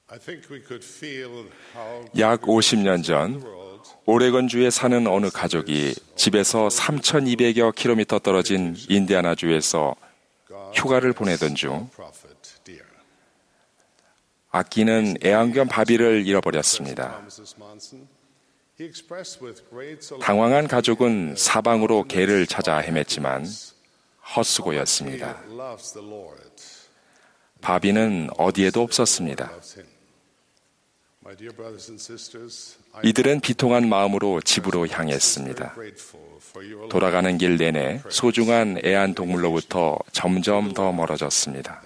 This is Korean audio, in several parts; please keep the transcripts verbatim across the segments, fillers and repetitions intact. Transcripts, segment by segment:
약 오십 년 전 오레곤주에 사는 어느 가족이 집에서 삼천이백여 킬로미터 떨어진 인디아나주에서 휴가를 보내던 중 아끼는 애완견 바비를 잃어버렸습니다. 당황한 가족은 사방으로 개를 찾아 헤맸지만 헛수고였습니다. 바비는 어디에도 없었습니다. 이들은 비통한 마음으로 집으로 향했습니다. 돌아가는 길 내내 소중한 애완동물로부터 점점 더 멀어졌습니다.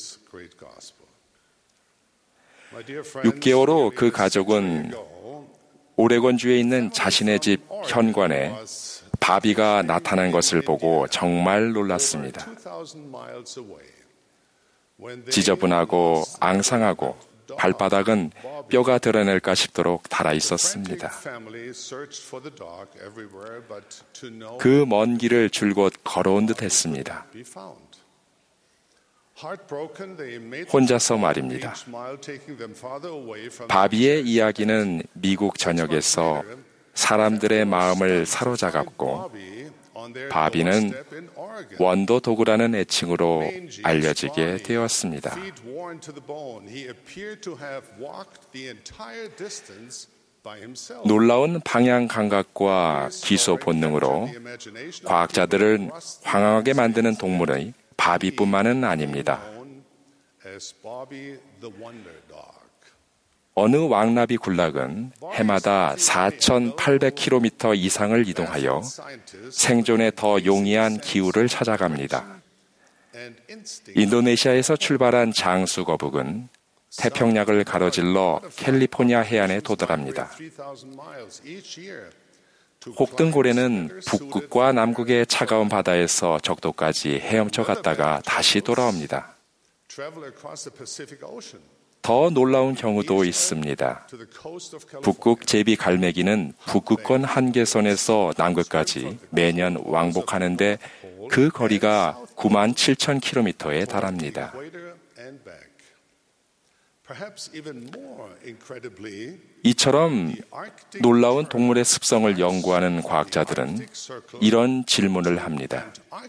육 개월 후 그 가족은 오레곤주에 있는 자신의 집 현관에 바비가 나타난 것을 보고 정말 놀랐습니다. 지저분하고 앙상하고 발바닥은 뼈가 드러낼까 싶도록 닳아 있었습니다. 그 먼 길을 줄곧 걸어온 듯 했습니다. 혼자서 말입니다. 바비의 이야기는 미국 전역에서 사람들의 마음을 사로잡았고 바비는 원도 도구라는 애칭으로 알려지게 되었습니다. 놀라운 방향 감각과 기소 본능으로 과학자들은 황홀하게 만드는 동물의 바비뿐만은 아닙니다. 어느 왕나비 군락은 해마다 사천팔백 킬로미터 이상을 이동하여 생존에 더 용이한 기후를 찾아갑니다. 인도네시아에서 출발한 장수 거북은 태평양을 가로질러 캘리포니아 해안에 도달합니다. 혹등고래는 북극과 남극의 차가운 바다에서 적도까지 헤엄쳐 갔다가 다시 돌아옵니다. 더 놀라운 경우도 있습니다. 북극 제비 갈매기는 북극권 한계선에서 남극까지 매년 왕복하는데 그 거리가 구만 칠천 킬로미터에 달합니다. 이처럼 놀라운 동물의 습성을 연구하는 과학자들은 이런 질문을 합니다.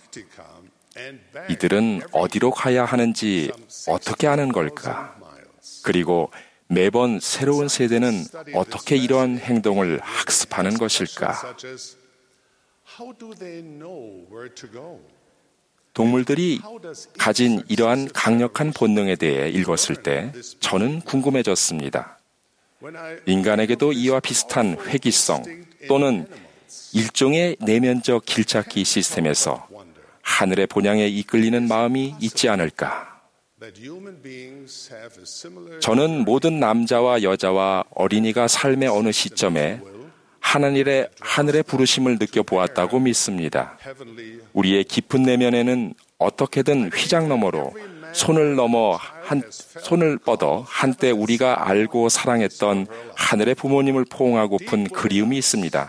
이들은 어디로 가야 하는지 어떻게 아는 걸까? 그리고 매번 새로운 세대는 어떻게 이러한 행동을 학습하는 것일까? 동물들이 가진 이러한 강력한 본능에 대해 읽었을 때 저는 궁금해졌습니다. 인간에게도 이와 비슷한 회귀성 또는 일종의 내면적 길찾기 시스템에서 하늘의 본향에 이끌리는 마음이 있지 않을까? 저는 모든 남자와 여자와 어린이가 삶의 어느 시점에 하늘의, 하늘의 부르심을 느껴보았다고 믿습니다. 우리의 깊은 내면에는 어떻게든 휘장 너머로 손을 넘어 한, 손을 뻗어 한때 우리가 알고 사랑했던 하늘의 부모님을 포옹하고픈 그리움이 있습니다.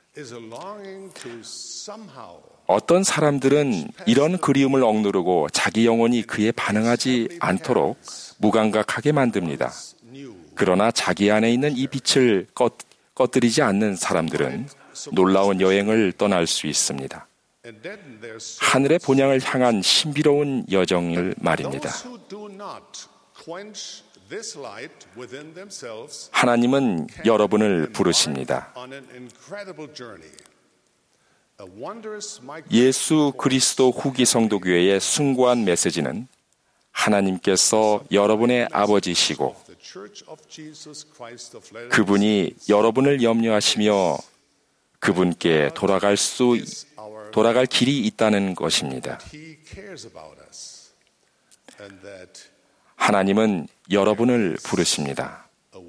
어떤 사람들은 이런 그리움을 억누르고 자기 영혼이 그에 반응하지 않도록 무감각하게 만듭니다. 그러나 자기 안에 있는 이 빛을 꺼, 꺼뜨리지 않는 사람들은 놀라운 여행을 떠날 수 있습니다. 하늘의 본향을 향한 신비로운 여정을 말입니다. 하나님은 여러분을 부르십니다. 예수 그리스도 후기 성도교회의 숭고한 메시지는 하나님께서 여러분의 아버지시고 그분이 여러분을 염려하시며 그분께 돌아갈 수, 돌아갈 길이 있다는 것입니다. 하나님은 여러분을 부르십니다.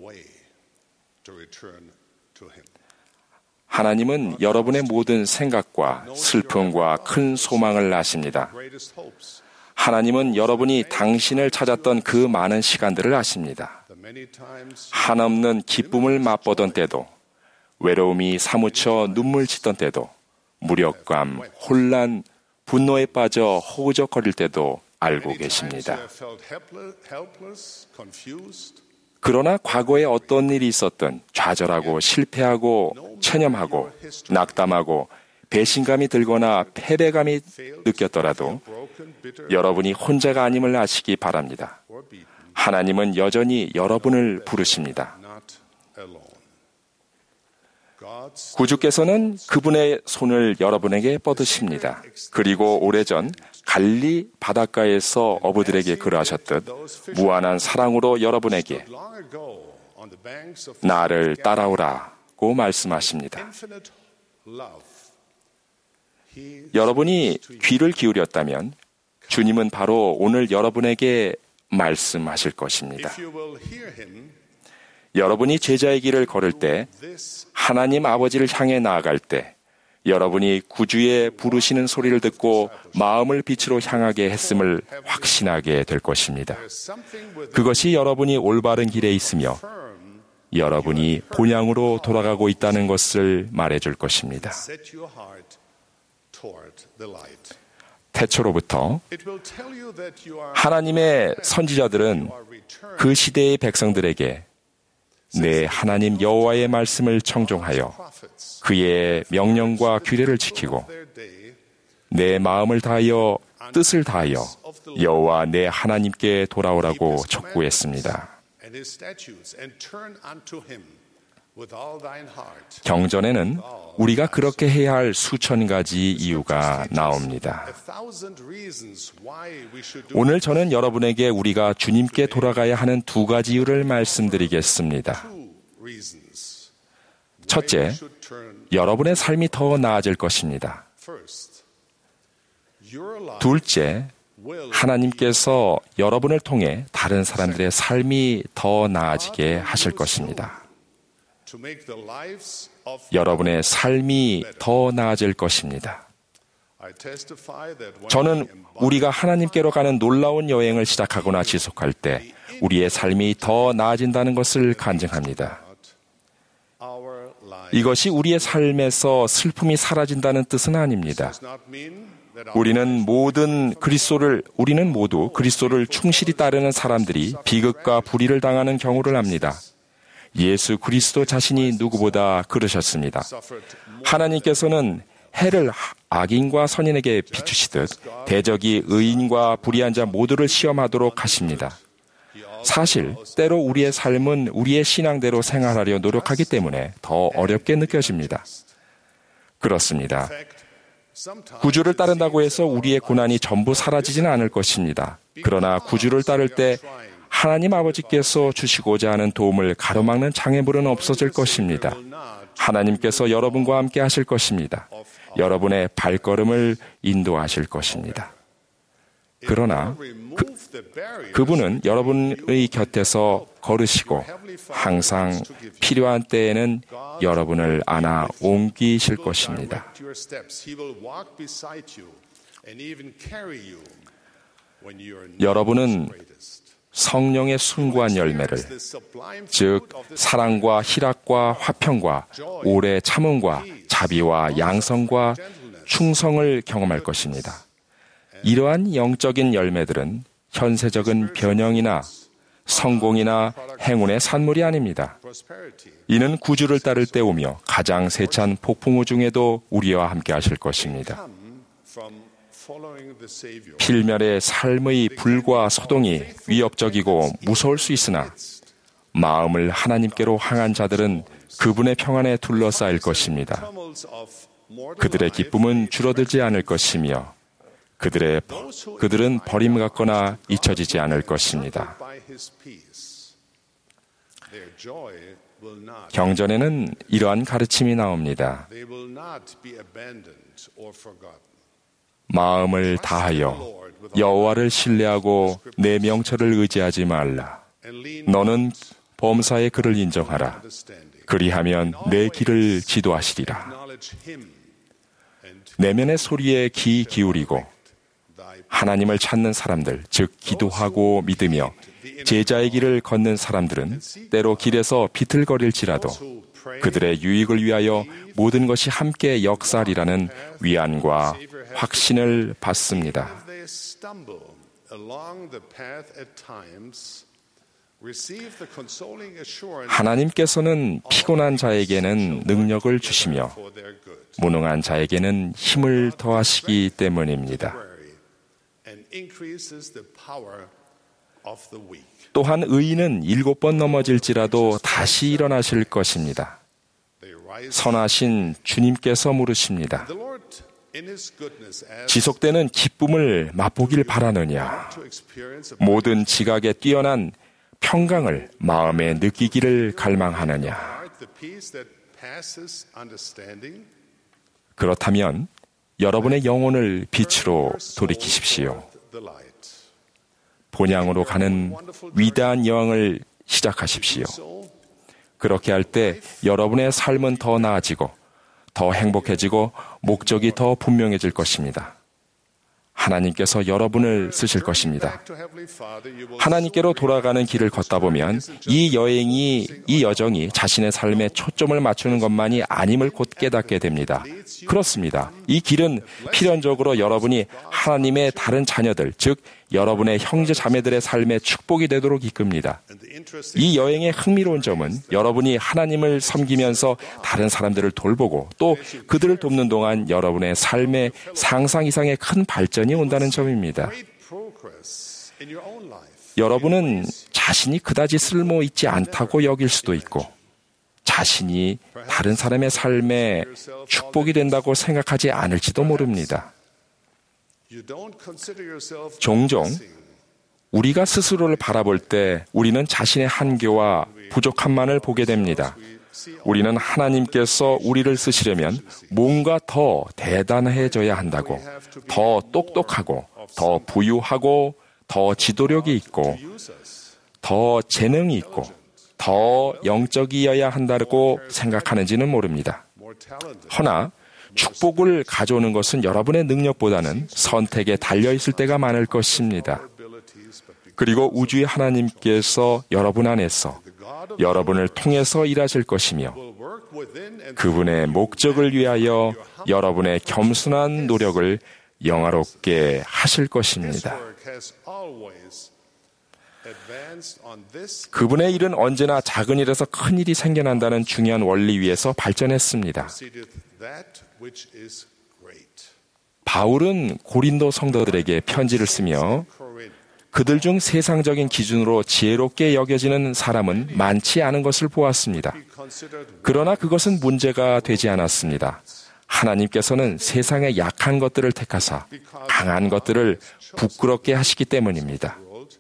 하나님은 여러분의 모든 생각과 슬픔과 큰 소망을 아십니다. 하나님은 여러분이 당신을 찾았던 그 많은 시간들을 아십니다. 한없는 기쁨을 맛보던 때도, 외로움이 사무쳐 눈물 짓던 때도, 무력감, 혼란, 분노에 빠져 허우적거릴 때도 알고 계십니다. 그러나 과거에 어떤 일이 있었든 좌절하고 실패하고 체념하고 낙담하고 배신감이 들거나 패배감이 느꼈더라도 여러분이 혼자가 아님을 아시기 바랍니다. 하나님은 여전히 여러분을 부르십니다. 구주께서는 그분의 손을 여러분에게 뻗으십니다. 그리고 오래전 갈리 바닷가에서 어부들에게 그러하셨듯 무한한 사랑으로 여러분에게 나를 따라오라고 말씀하십니다. 여러분이 귀를 기울였다면 주님은 바로 오늘 여러분에게 말씀하실 것입니다. 여러분이 제자의 길을 걸을 때, 하나님 아버지를 향해 나아갈 때, 여러분이 구주의 부르시는 소리를 듣고 마음을 빛으로 향하게 했음을 확신하게 될 것입니다. 그것이 여러분이 올바른 길에 있으며 여러분이 본향으로 돌아가고 있다는 것을 말해줄 것입니다. 태초로부터 하나님의 선지자들은 그 시대의 백성들에게 내 하나님 여호와의 말씀을 청종하여 그의 명령과 규례를 지키고 내 마음을 다하여 뜻을 다하여 여호와 내 하나님께 돌아오라고 촉구했습니다. 경전에는 우리가 그렇게 해야 할 수천 가지 이유가 나옵니다. 오늘 저는 여러분에게 우리가 주님께 돌아가야 하는 두 가지 이유를 말씀드리겠습니다. 첫째, 여러분의 삶이 더 나아질 것입니다. 둘째, 하나님께서 여러분을 통해 다른 사람들의 삶이 더 나아지게 하실 것입니다. 여러분의 삶이 더 나아질 것입니다. 저는 우리가 하나님께로 가는 놀라운 여행을 시작하거나 지속할 때 우리의 삶이 더 나아진다는 것을 간증합니다. 이것이 우리의 삶에서 슬픔이 사라진다는 뜻은 아닙니다. 우리는 모든 그리스도를, 우리는 모두 그리스도를 충실히 따르는 사람들이 비극과 불의를 당하는 경우를 압니다. 예수 그리스도 자신이 누구보다 그러셨습니다. 하나님께서는 해를 악인과 선인에게 비추시듯 대적이 의인과 불의한 자 모두를 시험하도록 하십니다. 사실 때로 우리의 삶은 우리의 신앙대로 생활하려 노력하기 때문에 더 어렵게 느껴집니다. 그렇습니다. 구주를 따른다고 해서 우리의 고난이 전부 사라지지는 않을 것입니다. 그러나 구주를 따를 때 하나님 아버지께서 주시고자 하는 도움을 가로막는 장애물은 없어질 것입니다. 하나님께서 여러분과 함께 하실 것입니다. 여러분의 발걸음을 인도하실 것입니다. 그러나 그, 그분은 여러분의 곁에서 걸으시고 항상 필요한 때에는 여러분을 안아 옮기실 것입니다. 여러분은 성령의 숭고한 열매를, 즉 사랑과 희락과 화평과 오래 참음과 자비와 양성과 충성을 경험할 것입니다. 이러한 영적인 열매들은 현세적인 변형이나 성공이나 행운의 산물이 아닙니다. 이는 구주를 따를 때 오며 가장 세찬 폭풍우 중에도 우리와 함께 하실 것입니다. 필멸의 삶의 불과 소동이 위협적이고 무서울 수 있으나 마음을 하나님께로 향한 자들은 그분의 평안에 둘러싸일 것입니다. 그들의 기쁨은 줄어들지 않을 것이며 그들의, 그들은 버림 같거나 잊혀지지 않을 것입니다. 경전에는 이러한 가르침이 나옵니다. 마음을 다하여 여호와를 신뢰하고 내 명철을 의지하지 말라. 너는 범사의 그를 인정하라. 그리하면 내 길을 지도하시리라. 내면의 소리에 귀 기울이고 하나님을 찾는 사람들, 즉 기도하고 믿으며 제자의 길을 걷는 사람들은 때로 길에서 비틀거릴지라도 그들의 유익을 위하여 모든 것이 함께 역사하리라는 위안과 확신을 받습니다. 하나님께서는 피곤한 자에게는 능력을 주시며 무능한 자에게는 힘을 더하시기 때문입니다. 또한 의인은 일곱 번 넘어질지라도 다시 일어나실 것입니다. 선하신 주님께서 물으십니다. 지속되는 기쁨을 맛보길 바라느냐? 모든 지각에 뛰어난 평강을 마음에 느끼기를 갈망하느냐? 그렇다면 여러분의 영혼을 빛으로 돌이키십시오. 본향으로 가는 위대한 여행을 시작하십시오. 그렇게 할 때 여러분의 삶은 더 나아지고 더 행복해지고 목적이 더 분명해질 것입니다. 하나님께서 여러분을 쓰실 것입니다. 하나님께로 돌아가는 길을 걷다 보면 이 여행이, 이 여정이 자신의 삶에 초점을 맞추는 것만이 아님을 곧 깨닫게 됩니다. 그렇습니다. 이 길은 필연적으로 여러분이 하나님의 다른 자녀들, 즉 여러분의 형제 자매들의 삶에 축복이 되도록 이끕니다. 이 여행의 흥미로운 점은 여러분이 하나님을 섬기면서 다른 사람들을 돌보고 또 그들을 돕는 동안 여러분의 삶에 상상 이상의 큰 발전이 온다는 점입니다. 여러분은 자신이 그다지 쓸모 있지 않다고 여길 수도 있고 자신이 다른 사람의 삶에 축복이 된다고 생각하지 않을지도 모릅니다. 종종 우리가 스스로를 바라볼 때 우리는 자신의 한계와 부족함만을 보게 됩니다. 우리는 하나님께서 우리를 쓰시려면 뭔가 더 대단해져야 한다고, 더 똑똑하고, 더 부유하고, 더 지도력이 있고, 더 재능이 있고, 더 영적이어야 한다고 생각하는지는 모릅니다. 허나 축복을 가져오는 것은 여러분의 능력보다는 선택에 달려있을 때가 많을 것입니다. 그리고 우주의 하나님께서 여러분 안에서 여러분을 통해서 일하실 것이며 그분의 목적을 위하여 여러분의 겸손한 노력을 영화롭게 하실 것입니다. 그분의 일은 언제나 작은 일에서 큰 일이 생겨난다는 중요한 원리 위에서 발전했습니다. 바울은 고린도 성도들에게 편지를 쓰며 그들 중 세상적인 기준으로 지혜롭게 여겨지는 사람은 많지 않은 것을 보았습니다. 그러나 그것은 문제가 되지 않았습니다. 하나님께서는 세상의 약한 것들을 택하사 강한 것들을 부끄럽게 하시기 때문입니다.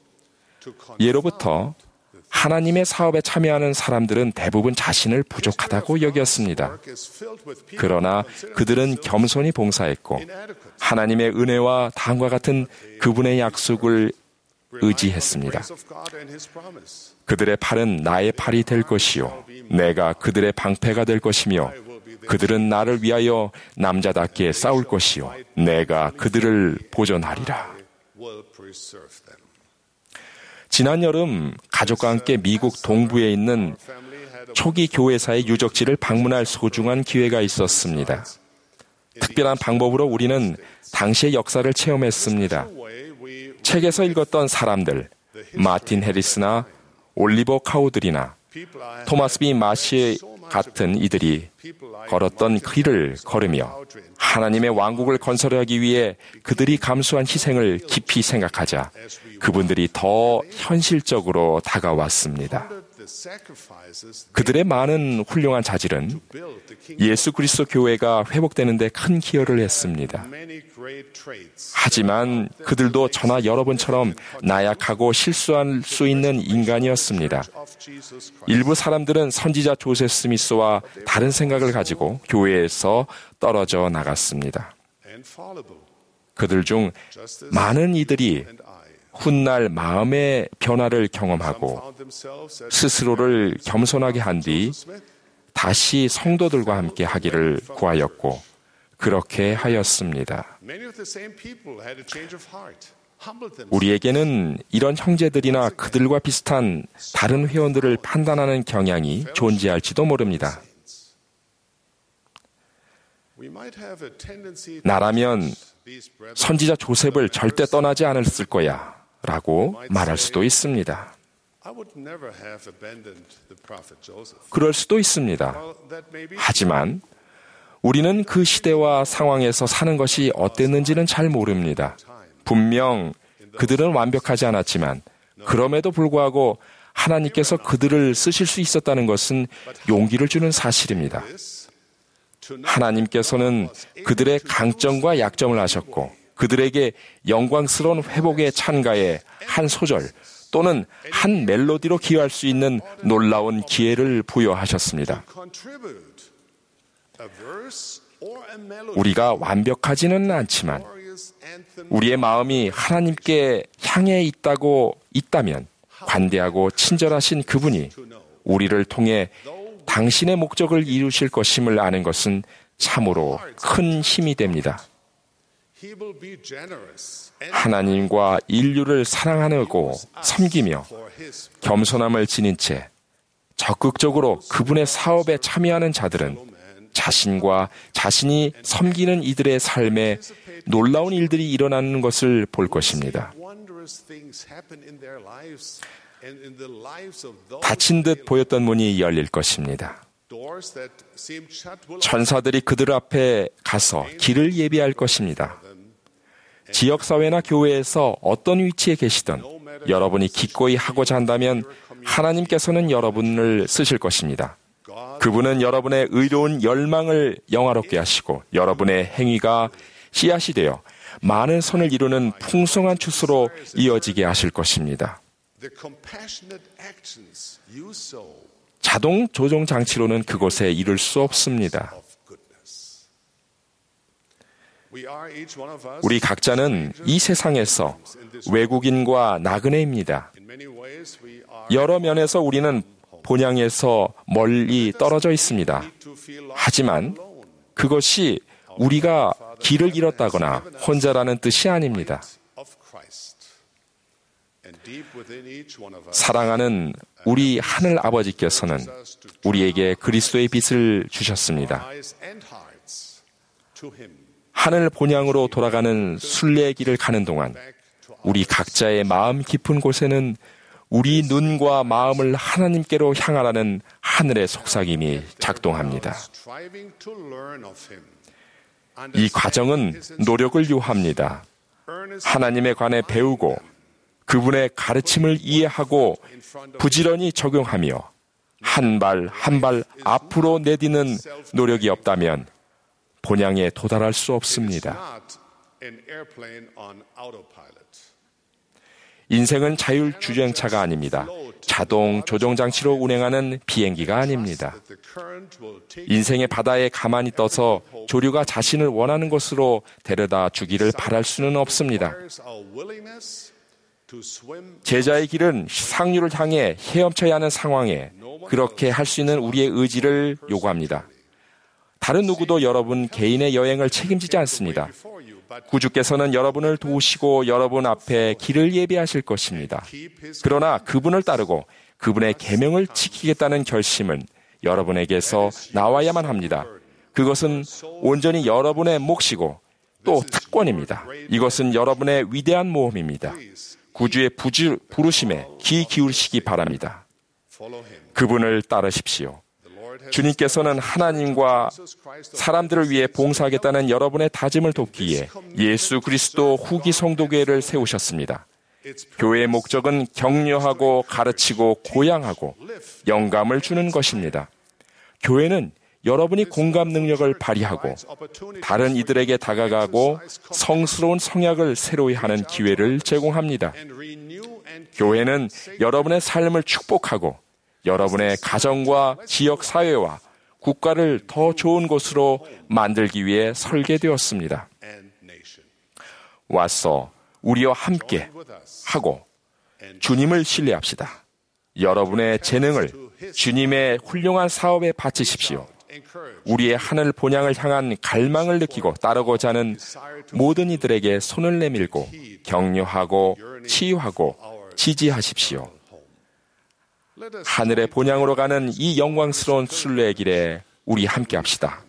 예로부터 하나님의 사업에 참여하는 사람들은 대부분 자신을 부족하다고 여겼습니다. 그러나 그들은 겸손히 봉사했고 하나님의 은혜와 다음과 같은 그분의 약속을 의지했습니다. 그들의 팔은 나의 팔이 될 것이요 내가 그들의 방패가 될 것이며 그들은 나를 위하여 남자답게 싸울 것이요 내가 그들을 보존하리라. 지난 여름 가족과 함께 미국 동부에 있는 초기 교회사의 유적지를 방문할 소중한 기회가 있었습니다. 특별한 방법으로 우리는 당시의 역사를 체험했습니다. 책에서 읽었던 사람들, 마틴 해리스나 올리버 카우들이나 토마스 비 마시 같은 이들이 걸었던 길을 걸으며 하나님의 왕국을 건설하기 위해 그들이 감수한 희생을 깊이 생각하자 그분들이 더 현실적으로 다가왔습니다. 그들의 많은 훌륭한 자질은 예수 그리스도 교회가 회복되는 데 큰 기여를 했습니다. 하지만 그들도 저나 여러분처럼 나약하고 실수할 수 있는 인간이었습니다. 일부 사람들은 선지자 조셉 스미스와 다른 생각을 가지고 교회에서 떨어져 나갔습니다. 그들 중 많은 이들이 훗날 마음의 변화를 경험하고 스스로를 겸손하게 한 뒤 다시 성도들과 함께 하기를 구하였고 그렇게 하였습니다. 우리에게는 이런 형제들이나 그들과 비슷한 다른 회원들을 판단하는 경향이 존재할지도 모릅니다. 나라면 선지자 조셉을 절대 떠나지 않았을 거야 라고 말할 수도 있습니다. 그럴 수도 있습니다. 하지만 우리는 그 시대와 상황에서 사는 것이 어땠는지는 잘 모릅니다. 분명 그들은 완벽하지 않았지만 그럼에도 불구하고 하나님께서 그들을 쓰실 수 있었다는 것은 용기를 주는 사실입니다. 하나님께서는 그들의 강점과 약점을 아셨고 그들에게 영광스러운 회복의 찬가에 한 소절 또는 한 멜로디로 기여할 수 있는 놀라운 기회를 부여하셨습니다. 우리가 완벽하지는 않지만 우리의 마음이 하나님께 향해 있다고 있다면 관대하고 친절하신 그분이 우리를 통해 당신의 목적을 이루실 것임을 아는 것은 참으로 큰 힘이 됩니다. 하나님과 인류를 사랑하고 섬기며 겸손함을 지닌 채 적극적으로 그분의 사업에 참여하는 자들은 자신과 자신이 섬기는 이들의 삶에 놀라운 일들이 일어나는 것을 볼 것입니다. 닫힌 듯 보였던 문이 열릴 것입니다. 천사들이 그들 앞에 가서 길을 예비할 것입니다. 지역사회나 교회에서 어떤 위치에 계시든 여러분이 기꺼이 하고자 한다면 하나님께서는 여러분을 쓰실 것입니다. 그분은 여러분의 의로운 열망을 영화롭게 하시고 여러분의 행위가 씨앗이 되어 많은 선을 이루는 풍성한 추수로 이어지게 하실 것입니다. 자동 조종 장치로는 그곳에 이룰 수 없습니다. 우리 각자는 이 세상에서 외국인과 나그네입니다. 여러 면에서 우리는 본향에서 멀리 떨어져 있습니다. 하지만 그것이 우리가 길을 잃었다거나 혼자라는 뜻이 아닙니다. 사랑하는 우리 하늘 아버지께서는 우리에게 그리스도의 빛을 주셨습니다. 하늘 본향으로 돌아가는 순례의 길을 가는 동안 우리 각자의 마음 깊은 곳에는 우리 눈과 마음을 하나님께로 향하라는 하늘의 속삭임이 작동합니다. 이 과정은 노력을 요합니다. 하나님에 관해 배우고 그분의 가르침을 이해하고 부지런히 적용하며 한 발 한 발 앞으로 내디는 노력이 없다면 본향에 도달할 수 없습니다. 인생은 자율주행차가 아닙니다. 자동 조종장치로 운행하는 비행기가 아닙니다. 인생의 바다에 가만히 떠서 조류가 자신을 원하는 곳으로 데려다 주기를 바랄 수는 없습니다. 제자의 길은 상류를 향해 헤엄쳐야 하는 상황에 그렇게 할 수 있는 우리의 의지를 요구합니다. 다른 누구도 여러분 개인의 여행을 책임지지 않습니다. 구주께서는 여러분을 도우시고 여러분 앞에 길을 예비하실 것입니다. 그러나 그분을 따르고 그분의 계명을 지키겠다는 결심은 여러분에게서 나와야만 합니다. 그것은 온전히 여러분의 몫이고 또 특권입니다. 이것은 여러분의 위대한 모험입니다. 구주의 부주, 부르심에 귀 기울이시기 바랍니다. 그분을 따르십시오. 주님께서는 하나님과 사람들을 위해 봉사하겠다는 여러분의 다짐을 돕기에 예수 그리스도 후기 성도교회를 세우셨습니다. 교회의 목적은 격려하고 가르치고 고양하고 영감을 주는 것입니다. 교회는 여러분이 공감 능력을 발휘하고 다른 이들에게 다가가고 성스러운 성약을 새로이 하는 기회를 제공합니다. 교회는 여러분의 삶을 축복하고 여러분의 가정과 지역 사회와 국가를 더 좋은 곳으로 만들기 위해 설계되었습니다. 와서 우리와 함께 하고 주님을 신뢰합시다. 여러분의 재능을 주님의 훌륭한 사업에 바치십시오. 우리의 하늘 본향을 향한 갈망을 느끼고 따르고자 하는 모든 이들에게 손을 내밀고 격려하고 치유하고 지지하십시오. 하늘의 본향으로 가는 이 영광스러운 순례의 길에 우리 함께 합시다.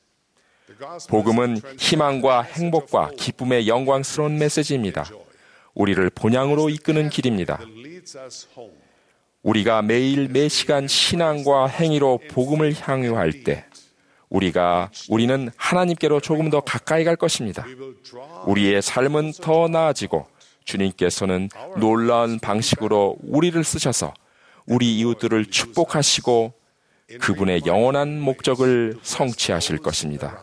복음은 희망과 행복과 기쁨의 영광스러운 메시지입니다. 우리를 본향으로 이끄는 길입니다. 우리가 매일 매 시간 신앙과 행위로 복음을 향유할 때 우리가 우리는 하나님께로 조금 더 가까이 갈 것입니다. 우리의 삶은 더 나아지고 주님께서는 놀라운 방식으로 우리를 쓰셔서 우리 이웃들을 축복하시고 그분의 영원한 목적을 성취하실 것입니다.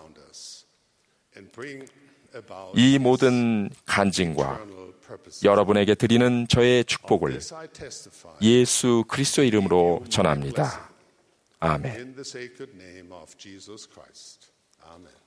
이 모든 간증과 여러분에게 드리는 저의 축복을 예수 그리스도의 이름으로 전합니다. 아멘.